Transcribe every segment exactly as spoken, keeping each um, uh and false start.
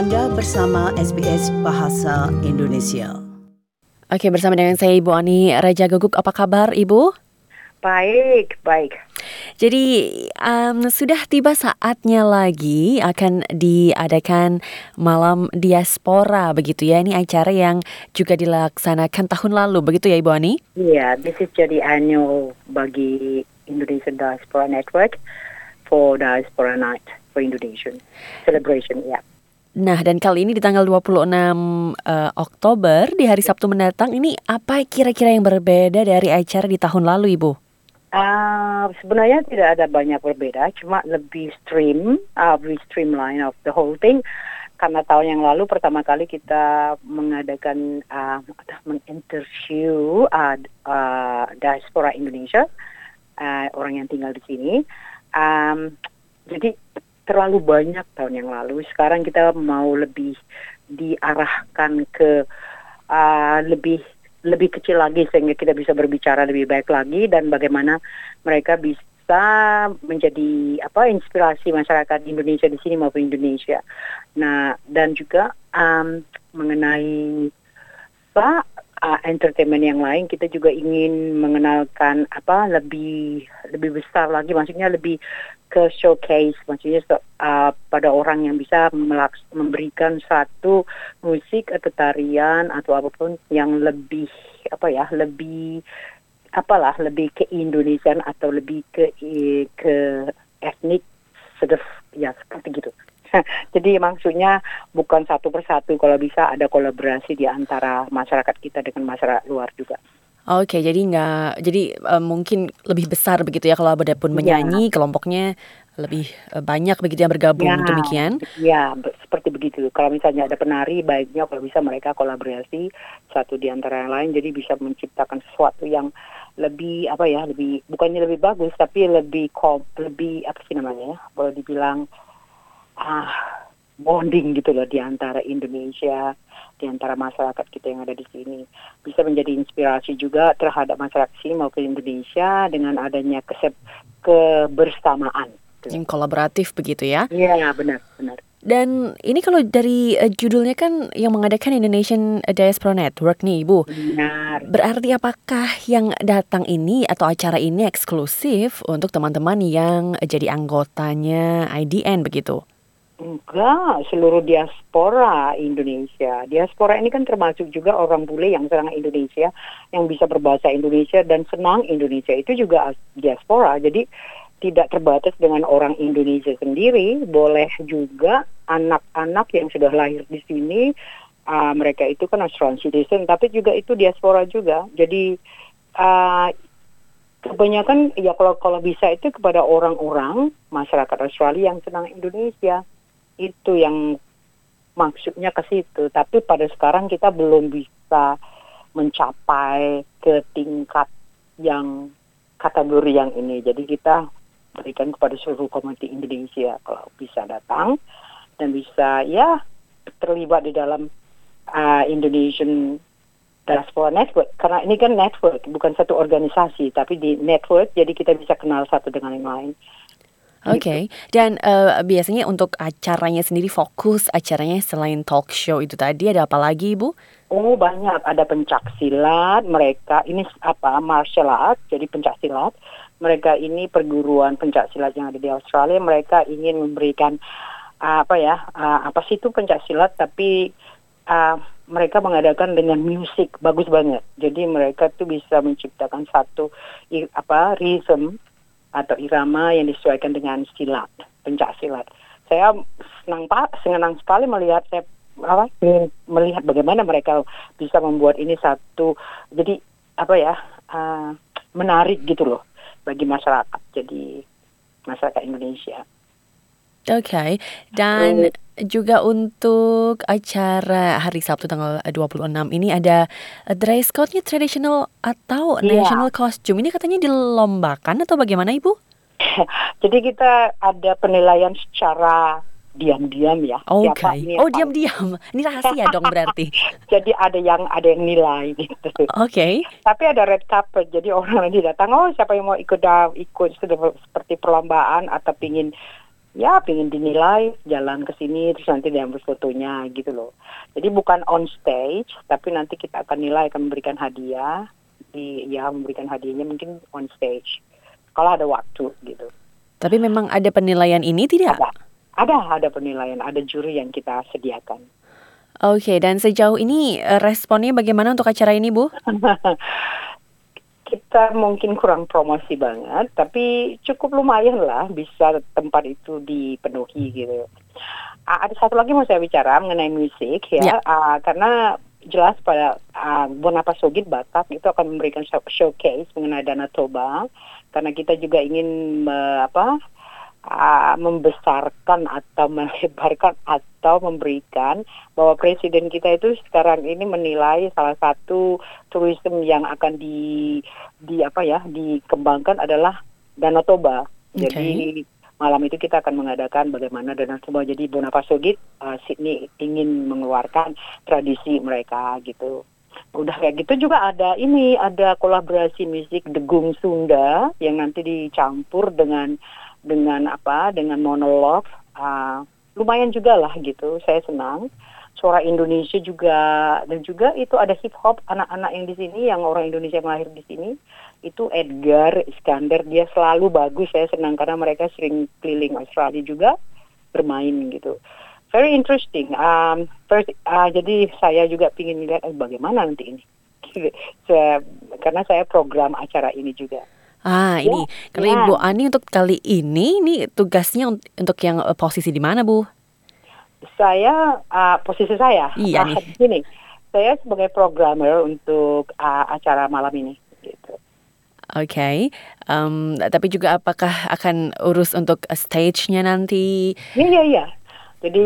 Anda bersama S B S Bahasa Indonesia. Oke, bersama dengan saya Ibu Ani Raja Guguk. Apa kabar Ibu? Baik, baik. Jadi um, sudah tiba saatnya lagi akan diadakan Malam Diaspora begitu ya. Ini acara yang juga dilaksanakan tahun lalu begitu ya Ibu Ani? Iya, yeah, this is jadi annual bagi Indonesian Diaspora Network for Diaspora Night for Indonesian celebration, ya. Yeah. Nah, dan kali ini di tanggal dua puluh enam uh, Oktober di hari Sabtu mendatang, ini apa kira-kira yang berbeda dari acara di tahun lalu, Ibu? Uh, sebenarnya tidak ada banyak berbeda, cuma lebih stream, uh, lebih streamline of the whole thing. Karena tahun yang lalu pertama kali kita mengadakan uh, menginterview uh, uh, diaspora Indonesia, uh, orang yang tinggal di sini. Um, jadi terlalu banyak tahun yang lalu. Sekarang kita mau lebih diarahkan ke uh, lebih lebih kecil lagi sehingga kita bisa berbicara lebih baik lagi dan bagaimana mereka bisa menjadi apa inspirasi masyarakat Indonesia di sini maupun Indonesia. Nah, dan juga um, mengenai apa uh, entertainment yang lain, kita juga ingin mengenalkan apa lebih lebih besar lagi, maksudnya lebih ke showcase, maksudnya uh, pada orang yang bisa melaks- memberikan satu musik atau tarian atau apapun yang lebih apa ya lebih apalah lebih ke Indonesian atau lebih ke ke etnik sedef ya seperti gitu. Jadi maksudnya bukan satu persatu, kalau bisa ada kolaborasi di antara masyarakat kita dengan masyarakat luar juga. Oke, jadi nggak, jadi uh, mungkin lebih besar begitu ya kalau ada pun menyanyi, ya. Kelompoknya lebih uh, banyak begitu yang bergabung, ya, demikian? Ya, be- seperti begitu. Kalau misalnya ada penari, baiknya kalau bisa mereka kolaborasi satu di antara yang lain, jadi bisa menciptakan sesuatu yang lebih apa ya, lebih bukannya lebih bagus, tapi lebih kom, lebih apa sih namanya ya, boleh dibilang ah bonding gitu loh di antara Indonesia, di antara masyarakat kita yang ada di sini. Bisa menjadi inspirasi juga terhadap masyarakat sini maupun Indonesia dengan adanya kesep kebersamaan. Yang kolaboratif begitu ya? Iya, benar, benar. Dan ini kalau dari uh, judulnya kan yang mengadakan Indonesian Diaspora Network nih, Ibu. Benar. Berarti apakah yang datang ini atau acara ini eksklusif untuk teman-teman yang jadi anggotanya I D N begitu? Enggak, seluruh diaspora Indonesia. Diaspora ini kan termasuk juga orang bule yang senang Indonesia, yang bisa berbahasa Indonesia dan senang Indonesia. Itu juga diaspora. Jadi tidak terbatas dengan orang Indonesia sendiri, boleh juga anak-anak yang sudah lahir di sini, uh, mereka itu kan Australian citizen, tapi juga itu diaspora juga. Jadi uh, kebanyakan ya kalau kalau bisa itu kepada orang-orang masyarakat Australia yang senang Indonesia. Itu yang maksudnya ke situ. Tapi pada sekarang kita belum bisa mencapai ke tingkat yang kategori yang ini. Jadi kita berikan kepada seluruh komuniti Indonesia kalau bisa datang dan bisa ya terlibat di dalam uh, Indonesian Diaspora Network. Karena ini kan network, bukan satu organisasi, tapi di network, jadi kita bisa kenal satu dengan yang lain. Oke, okay. Dan uh, biasanya untuk acaranya sendiri, fokus acaranya selain talk show itu tadi ada apa lagi, Ibu? Oh banyak, ada pencak silat, mereka ini apa martial art, jadi pencak silat. Mereka ini perguruan pencak silat yang ada di Australia. Mereka ingin memberikan uh, apa ya, uh, apa sih itu pencak silat, tapi uh, mereka mengadakan dengan musik bagus banget. Jadi mereka tuh bisa menciptakan satu i, apa rhythm atau irama yang disesuaikan dengan silat, pencak silat. Saya senang pak, senang sekali melihat saya apa melihat bagaimana mereka bisa membuat ini satu, jadi apa ya uh, menarik gitu loh bagi masyarakat, jadi masyarakat Indonesia. Oke, okay. Dan uh, juga untuk acara hari Sabtu tanggal dua puluh enam ini ada dress code-nya traditional atau yeah. national costume. Ini katanya dilombakan atau bagaimana, Ibu? Jadi kita ada penilaian secara diam-diam ya. Oke. Okay. Oh, diam-diam. Ini rahasia dong berarti. Jadi ada yang ada yang nilai gitu. Oke. Okay. Tapi ada red carpet. Jadi orang nanti datang, oh siapa yang mau ikut ikut seperti perlombaan atau pingin ya pengen dinilai, jalan ke sini terus nanti diambil fotonya gitu loh. Jadi bukan on stage, tapi nanti kita akan nilai, akan memberikan hadiah, di ya memberikan hadiahnya mungkin on stage kalau ada waktu gitu. Tapi memang ada penilaian ini tidak? Ada, ada, ada penilaian, ada juri yang kita sediakan. Oke, dan sejauh ini eh, responnya bagaimana untuk acara ini, Bu? Kita mungkin kurang promosi banget, tapi cukup lumayan lah bisa tempat itu dipenuhi gitu. Ah, ada satu lagi mau saya bicara mengenai musik ya, Ya. Ah, karena jelas pada uh, Bonapa Sogit Batak itu akan memberikan show- showcase mengenai Danau Toba, karena kita juga ingin me- apa uh, membesarkan atau melebarkan atau memberikan bahwa presiden kita itu sekarang ini menilai salah satu turisme yang akan di di apa ya dikembangkan adalah Danau Toba. Oke. Jadi malam itu kita akan mengadakan bagaimana Danau Toba. Jadi Bonapa Sogit uh, Sydney ingin mengeluarkan tradisi mereka gitu. Udah kayak gitu juga ada ini, ada kolaborasi musik Degung Sunda yang nanti dicampur dengan dengan apa, dengan monolog. Uh, lumayan juga lah gitu, saya senang. Suara Indonesia juga, dan juga itu ada hip hop anak-anak yang di sini, yang orang Indonesia yang lahir di sini. Itu Edgar Iskandar, dia selalu bagus, saya senang karena mereka sering keliling Australia juga bermain gitu. Very interesting. Um, first, uh, jadi saya juga ingin lihat eh, bagaimana nanti ini. Saya, karena saya program acara ini juga. Ah, ini karena ya. Ibu Ani untuk kali ini, ini tugasnya un- untuk yang eh, posisi di mana, Bu? Saya, uh, posisi saya, Iya uh, nih. gini, saya sebagai programmer untuk uh, acara malam ini. Gitu. Oke, Em, tapi juga apakah akan urus untuk eh, stage-nya nanti? Iya, iya, iya. Jadi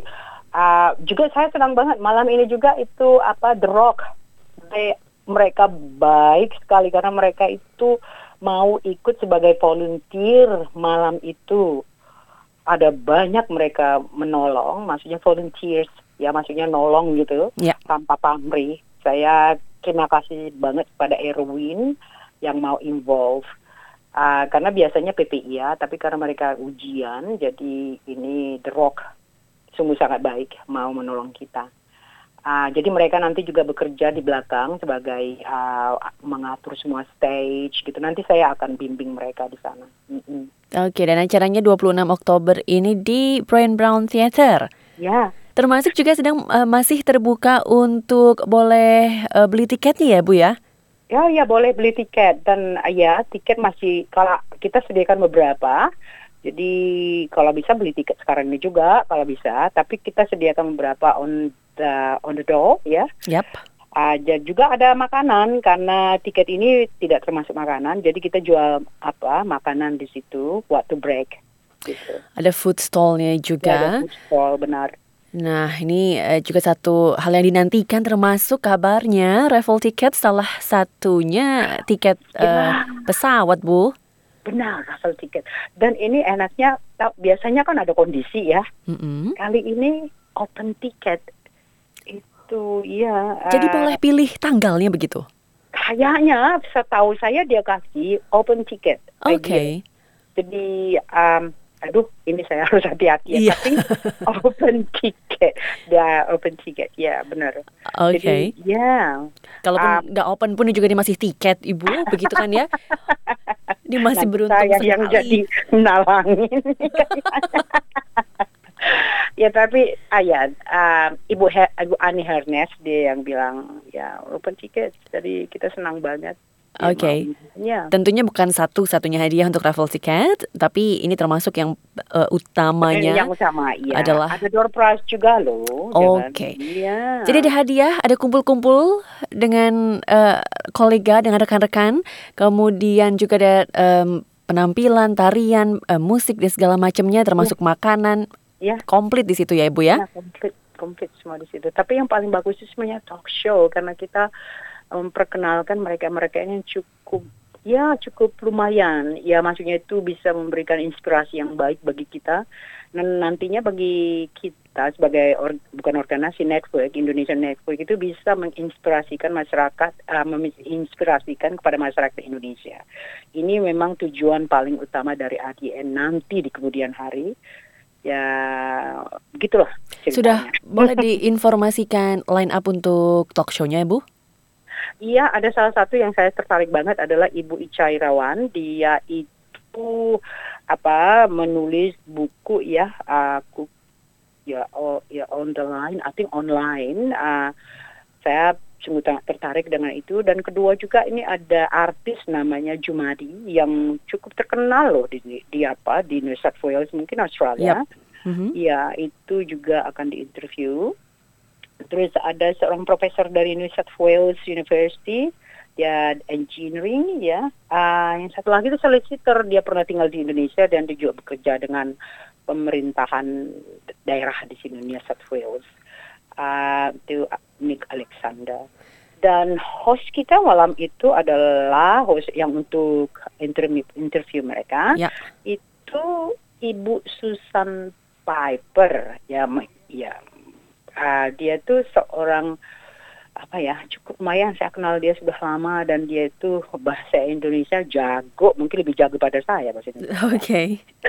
uh, juga saya senang banget malam ini juga itu apa The Rock. They, mereka baik sekali karena mereka itu mau ikut sebagai volunteer malam itu. Ada banyak mereka menolong, maksudnya volunteers, ya maksudnya nolong gitu, Ya. tanpa pamrih. Saya terima kasih banget pada Erwin yang mau involve. Uh, karena biasanya P P I A, tapi karena mereka ujian, jadi ini The Rock sungguh sangat baik mau menolong kita. Uh, jadi mereka nanti juga bekerja di belakang sebagai uh, mengatur semua stage gitu. Nanti saya akan bimbing mereka di sana. Mm-mm. Oke, dan acaranya dua puluh enam Oktober ini di Brian Brown Theatre. Ya, Termasuk juga sedang eh, masih terbuka untuk boleh eh, beli tiketnya ya, Bu ya? ya, ya boleh beli tiket dan uh, ya tiket masih kalau kita sediakan beberapa. Jadi kalau bisa beli tiket sekarang ini juga kalau bisa. Tapi kita sediakan beberapa on the on the door ya. Yap. Uh, dan juga ada makanan karena tiket ini tidak termasuk makanan. Jadi kita jual apa makanan di situ waktu break. Gitu. Ada food stall-nya Ya, ada juga. food stall benar. Nah, ini eh, juga satu hal yang dinantikan termasuk kabarnya raffle tiket salah satunya tiket eh, Ya. pesawat, Bu. Benar, raffle tiket. Dan ini enaknya, ta- biasanya kan ada kondisi ya. Mm-mm. Kali ini open tiket. Itu, ya. Jadi eh, boleh pilih tanggalnya begitu? Kayaknya, setahu saya dia kasih open tiket. Oke. Jadi, um, aduh, ini saya harus hati-hati ya. Iya. Tapi open tiket. Dia open tiket, ya benar. Oke. Jadi, ya. Kalaupun nggak open pun juga dia masih tiket, Ibu, begitu kan ya? Dia masih Nanti beruntung saya sekali. yang jadi nalangin. Ya tapi ayat um, Ibu He- Ibu Ani Hernes dia yang bilang ya open ticket, jadi kita senang banget. Dia Oke. mau. Ya. Tentunya bukan satu-satunya hadiah untuk raffle tiket, tapi ini termasuk yang eh, utamanya. Yang utama ya. adalah- Ada door prize juga loh. jangan- Oke. Iya. Jadi ada hadiah, ada kumpul-kumpul dengan eh, kolega, dengan rekan-rekan, kemudian juga ada em, penampilan, tarian, eh, musik dan segala macamnya, termasuk makanan, ya. komplit di situ ya, Ibu ya. Ya, komplit, komplit semua di situ. Tapi yang paling bagus itu sebenarnya talk show karena kita memperkenalkan mereka-mereka yang cukup, ya cukup lumayan. Ya maksudnya itu bisa memberikan inspirasi yang baik bagi kita dan nantinya bagi kita kita sebagai or, bukan organisasi network, Indonesian Network itu bisa menginspirasikan masyarakat, uh, menginspirasikan kepada masyarakat Indonesia. Ini memang tujuan paling utama dari A D N nanti di kemudian hari. Ya, begitulah ceritanya. Sudah boleh diinformasikan line up untuk talk show-nya, Bu? Iya, ada salah satu yang saya tertarik banget adalah Ibu Ica Irawan. Dia itu apa menulis buku ya, aku ya oh, ya on the line, I think online. Uh, saya sungguh tertarik dengan itu. Dan kedua juga ini ada artis namanya Jumadi yang cukup terkenal loh di, di apa di New South Wales, mungkin Australia. Yep. Mm-hmm. Ya, itu juga akan diinterview. Terus ada seorang profesor dari New South Wales University, ya engineering ya. Uh, yang satu lagi itu solicitor, dia pernah tinggal di Indonesia dan dia juga bekerja dengan pemerintahan daerah di sini New South Wales. Uh, itu Nick Alexander. Dan host kita malam itu adalah host yang untuk interview, interview mereka. Ya. Itu Ibu Susan Piper, ya, ya. Uh, dia tuh seorang apa ya cukup lumayan, saya kenal dia sudah lama dan dia itu bahasa Indonesia jago, mungkin lebih jago pada saya bahasa Indonesia. Oke. Okay.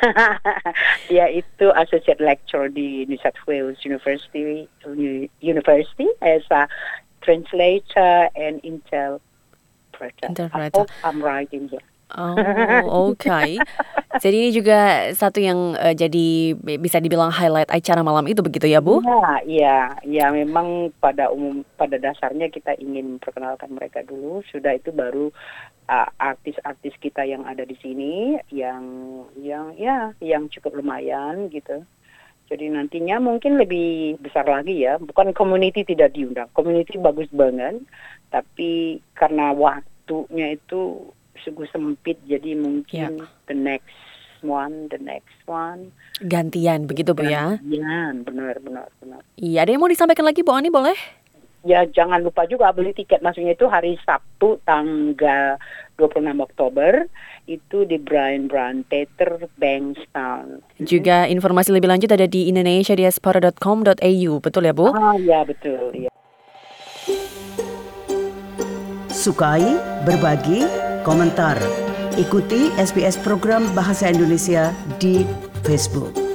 Dia itu associate lecturer di New South Wales University University as a translator and interpreter. Interpreter. I hope I'm right in here. Oh, oke. Okay. Jadi ini juga satu yang uh, jadi bisa dibilang highlight acara malam itu begitu ya, Bu? Iya, iya, ya memang pada umum pada dasarnya kita ingin memperkenalkan mereka dulu, sudah itu baru uh, artis-artis kita yang ada di sini yang yang ya yang cukup lumayan gitu. Jadi nantinya mungkin lebih besar lagi ya, bukan community tidak diundang. Community bagus banget, tapi karena waktunya itu sungguh sempit, jadi mungkin yeah. the next one, the next one. Gantian begitu Bu ya? Gantian, benar, benar, benar. Iya, ada yang mau disampaikan lagi Bu Ani, boleh? Ya, jangan lupa juga beli tiket, maksudnya itu hari Sabtu tanggal dua puluh enam Oktober itu di Brian Brown Theatre, Bankstown. Juga informasi lebih lanjut ada di indonesia diaspora dot com dot a u, betul ya Bu? Ah, ya betul, ya. Sukai, berbagi, komentar. Ikuti S B S program Bahasa Indonesia di Facebook.